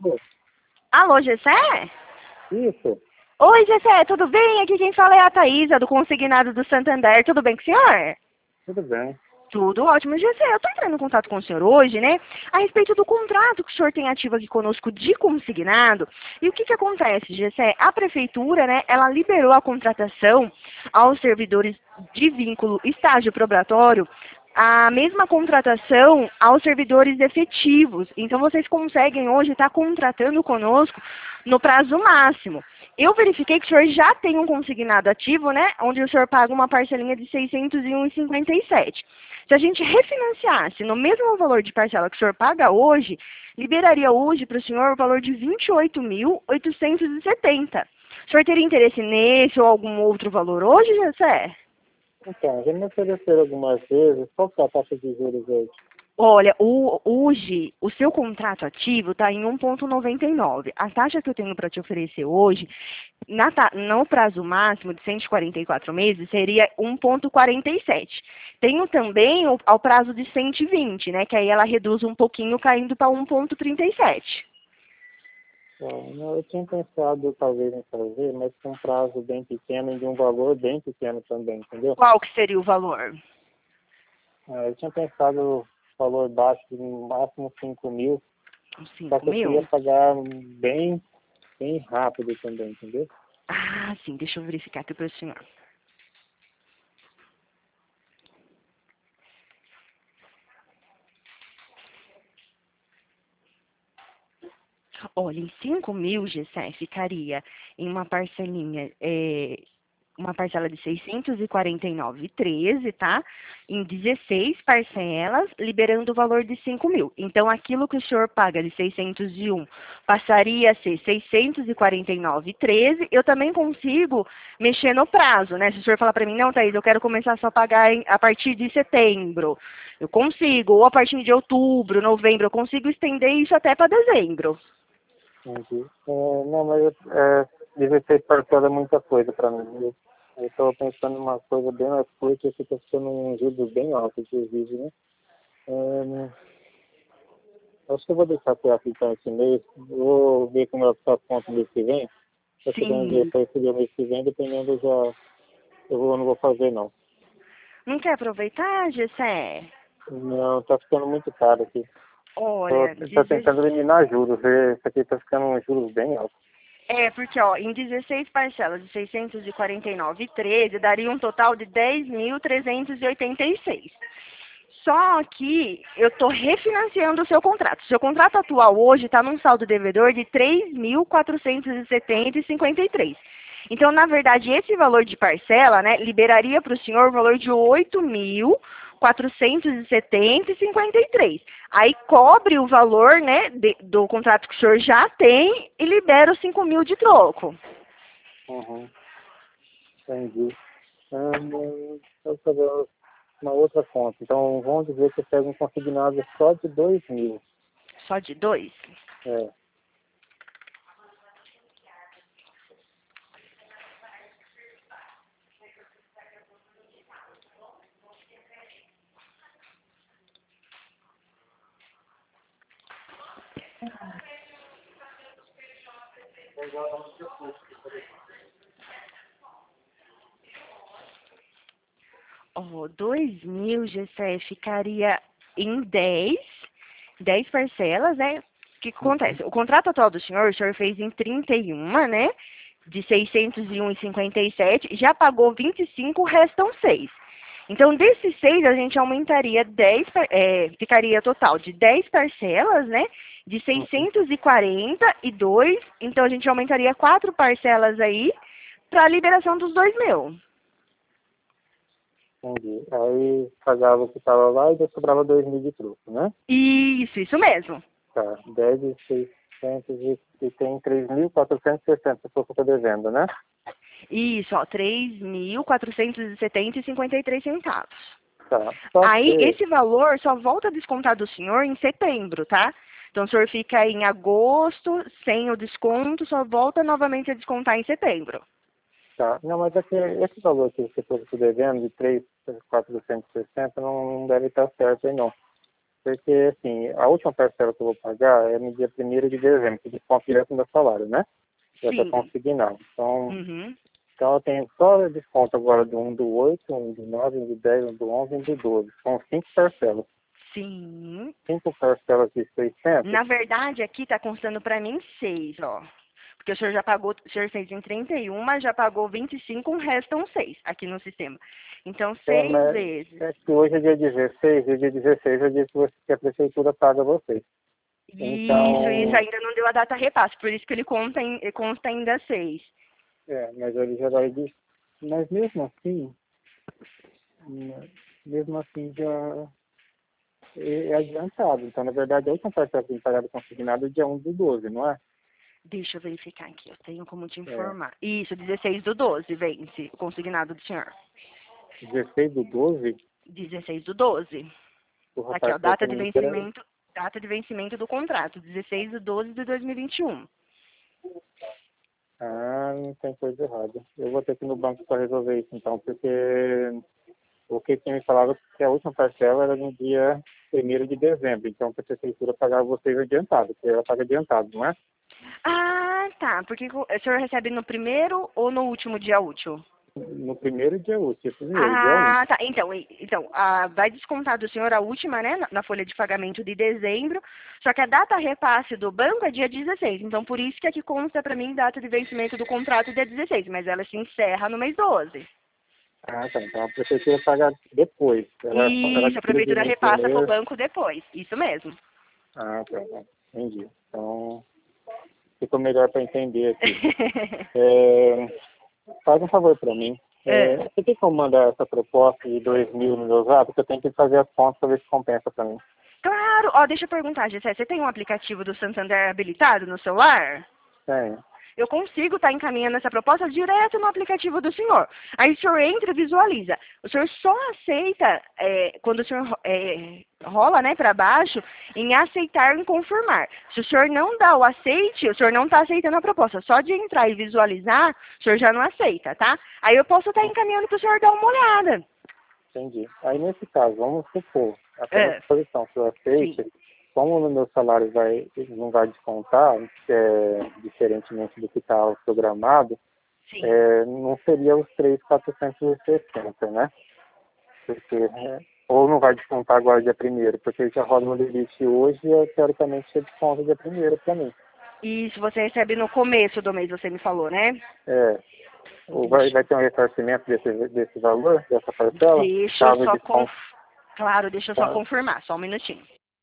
Alô, Gessé? Isso, Oi, Gessé, tudo bem? Aqui quem fala é a Thaísa, do Consignado do Santander. Tudo bem com o senhor? tudo bem. Tudo ótimo. Gessé, eu estou entrando em contato com o senhor hoje, né? A respeito do contrato que o senhor tem ativo aqui conosco de consignado. E o que acontece, Gessé? A prefeitura, né, ela liberou a contratação aos servidores de vínculo estágio probatório, a mesma contratação aos servidores efetivos. Então, vocês conseguem hoje estar contratando conosco no prazo máximo. Eu verifiquei que o senhor já tem um consignado ativo, né? Onde o senhor paga uma parcelinha de R$ 601,57. Se a gente refinanciasse no mesmo valor de parcela que o senhor paga hoje, liberaria hoje para o senhor o valor de R$ 28.870. O senhor teria interesse nesse ou algum outro valor hoje, Jessé? Então, já me ofereceram algumas vezes, qual que é a taxa de juros hoje? Olha, hoje o seu contrato ativo está em 1,99. A taxa que eu tenho para te oferecer hoje, no prazo máximo de 144 meses, seria 1,47. Tenho também ao prazo de 120, né? Que aí ela reduz um pouquinho, caindo para 1,37. Eu tinha pensado talvez em fazer, mas com um prazo bem pequeno e de um valor bem pequeno também, entendeu? Qual que seria o valor? Eu tinha pensado valor baixo, de no máximo 5 mil, Uns só 5 que eu queria mil? pagar bem rápido também, entendeu? Ah, sim, deixa eu verificar aqui para o senhor. Olha, em 5 mil, Gessé, ficaria em uma parcelinha, uma parcela de 649,13, tá? Em 16 parcelas, liberando o valor de 5 mil. Então, aquilo que o senhor paga de 601 passaria a ser 649,13. Eu também consigo mexer no prazo, né? Se o senhor falar para mim, não, Thaís, eu quero começar só a pagar a partir de setembro. Eu consigo, ou a partir de outubro, novembro, eu consigo estender isso até para dezembro. Entendi. Não, mas 16 parcelas é muita coisa para mim. Eu estava pensando em uma coisa bem mais curta e fica ficando um juros bem alto, inclusive, né? Acho que eu vou deixar para aplicar esse mês. Vou ver como é que está a conta mês que vem. Se eu tiver um dia Sim. para receber o mês que vem, dependendo, eu não vou fazer, não. Não quer aproveitar, Gessé? Não, tá ficando muito caro aqui. Olha, Tô tentando eliminar juros. Isso aqui tá ficando um juros bem alto. porque ó, em 16 parcelas de 649,13 daria um total de 10.386. Só que eu estou refinanciando o seu contrato. O seu contrato atual hoje está num saldo devedor de 3.470,53. Então, na verdade, esse valor de parcela, né, liberaria para o senhor o valor de 8.470,53. Aí cobre o valor, né, do contrato que o senhor já tem e libera os 5 mil de troco. Uhum, entendi. Eu fazer uma outra conta. Então, vamos dizer que eu pego um consignado só de 2 mil. Só de 2? É. Oh, 2 mil, Gessé, ficaria em 10 parcelas, né? O que acontece? O contrato atual do senhor, o senhor fez em 31, né? De 601,57, já pagou 25, restam 6. Então, desses 6, a gente aumentaria 10, ficaria total de 10 parcelas, né? De Uhum, 642, então a gente aumentaria 4 parcelas aí para a liberação dos 2 mil. entendi. Aí pagava o que estava lá e depois sobrava 2 mil de truco, né? Isso mesmo. Tá, 10 e 600 e tem 3.460 se for que eu tô devendo, né? Isso, ó, 3.470,53 centavos. Tá. Só Aí, que, esse valor só volta a descontar do senhor em setembro, tá? Então, o senhor fica em agosto, sem o desconto, só volta novamente a descontar em setembro. tá. Não, mas é que esse valor que eu tô devendo de 3.460 não deve estar certo aí não. porque assim, a última parcela que eu vou pagar é no dia 1º de dezembro, que desconto direto no meu salário, né? Já está Sim. consignado. Uhum. Então eu tenho só desconto agora do 1 do 8, 1 do 9, 1 do 10, 1 do 11 e 1 do 12. São 5 parcelas. Sim. 5 parcelas de 600? Na verdade, aqui está constando para mim 6, ó. Porque o senhor já pagou, o senhor fez em 31, mas já pagou 25, restam 6 aqui no sistema. Então, 6 Mas vezes. é que hoje é dia 16, e dia 16 é o dia que a prefeitura paga vocês. Isso Então, ainda não deu a data repasse, por isso que ele consta ainda 6. mas ele já vai dizer. Mas mesmo assim já é adiantado. Então, na verdade, a última parcela que tem pagado consignado é dia 1 do 12, não é? Deixa eu verificar aqui, eu tenho como te É. informar. Isso, 16 do 12 vence o consignado do senhor. 16 do 12, 16 do 12. o Aqui, rapaz ó, falou pra mim que era. data de vencimento do contrato, 16 de 12 de 2021. Ah, não tem coisa errada. Eu vou ter que ir no banco para resolver isso então, porque o que tinha me falado é que a última parcela era no dia 1º de dezembro, então para a prefeitura pagar vocês adiantado, porque ela paga adiantado, não é? Ah, tá. Porque o senhor recebe no primeiro ou no último dia útil? No primeiro dia útil, primeiro, dia 1. Ah, tá. Então vai descontar do senhor a última, né, na folha de pagamento de dezembro, só que a data repasse do banco é dia 16. Então, por isso que aqui consta para mim data de vencimento do contrato dia 16, mas ela se encerra no mês 12. Ah, tá. Então a prefeitura paga depois. Ela Isso, a tira de prefeitura mim repassa para o primeiro. banco depois. Isso mesmo. Ah, tá. Entendi. Então ficou melhor para entender aqui. É, faz um favor para mim. É. Você tem como mandar essa proposta de 2.000 no meu zap? Porque eu tenho que fazer as contas para ver se compensa para mim. Claro. Ó, deixa eu perguntar, Gessé, você tem um aplicativo do Santander habilitado no celular? Tem. Eu consigo estar encaminhando essa proposta direto no aplicativo do senhor. Aí o senhor entra e visualiza. O senhor só aceita, quando o senhor rola, né, para baixo, em aceitar e confirmar. Se o senhor não dá o aceite, o senhor não está aceitando a proposta. Só de entrar e visualizar, o senhor já não aceita, tá? Aí eu posso estar encaminhando para o senhor dar uma olhada. Entendi. Aí nesse caso, vamos supor, apenas É, posição que eu sim, aceite, como no meu salário não vai descontar, diferentemente do que está programado, sim. não seria os 3.460, né? Porque, ou não vai descontar agora dia 1º, porque já roda no limite hoje e teoricamente você desconta dia 1º para mim. E se você recebe no começo do mês, você me falou, né? É, ou Deixa, vai ter um ressarcimento desse valor, dessa parcela, deixa eu caso o só desconto. Claro, deixa eu só confirmar, só um minutinho.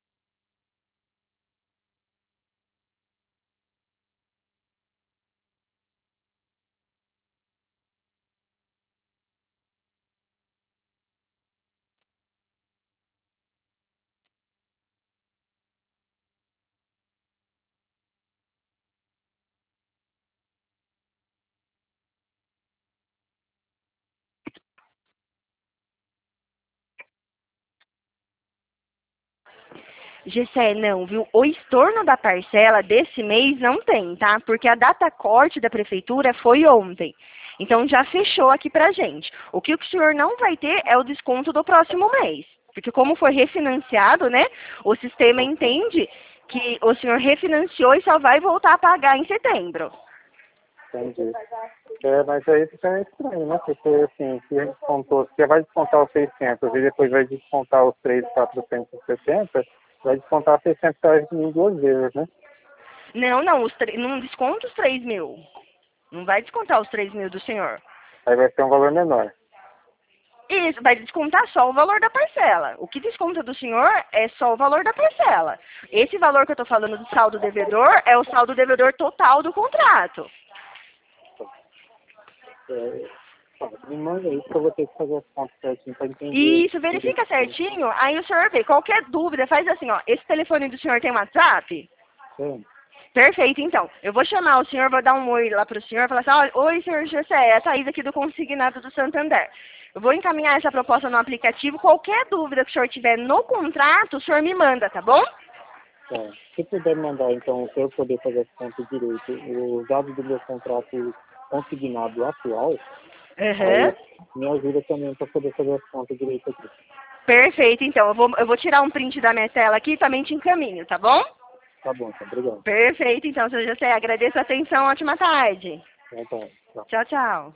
Gessé, não, viu? O estorno da parcela desse mês não tem, tá? Porque a data corte da prefeitura foi ontem. Então já fechou aqui pra gente. O que o senhor não vai ter é o desconto do próximo mês. Porque como foi refinanciado, né? O sistema entende que o senhor refinanciou e só vai voltar a pagar em setembro. Entendi. Mas aí fica estranho, né? Porque, assim, se a gente descontou, se vai descontar os 600 e depois vai descontar os 3.470, vai descontar 600 reais de mim 2 vezes, né? Não desconta os 3 mil. Não vai descontar os 3 mil do senhor. Aí vai ser um valor menor. Isso, vai descontar só o valor da parcela. O que desconta do senhor é só o valor da parcela. Esse valor que eu estou falando do saldo devedor é o saldo devedor total do contrato. Me manda isso que eu vou ter que fazer as contas certinho para entender. Isso, verifica certinho, aí o senhor vê. Qualquer dúvida, faz assim, ó. Esse telefone do senhor tem WhatsApp? Sim. Perfeito, então. Eu vou chamar o senhor, vou dar um oi lá para o senhor, falar assim, oi, senhor José, é a Thaís aqui do Consignado do Santander. Eu vou encaminhar essa proposta no aplicativo. Qualquer dúvida que o senhor tiver no contrato, o senhor me manda, tá bom? Se puder mandar, então, para eu poder fazer as contas direito, os dados do meu contrato consignado atual, Aham. aí me ajuda também para poder fazer as contas direito aqui. Perfeito, então. Eu vou tirar um print da minha tela aqui e também te encaminho, tá bom? Tá bom, tá, obrigado. Perfeito, então, seu José. Agradeço a atenção. Ótima tarde. Tá, tá. Tchau, tchau.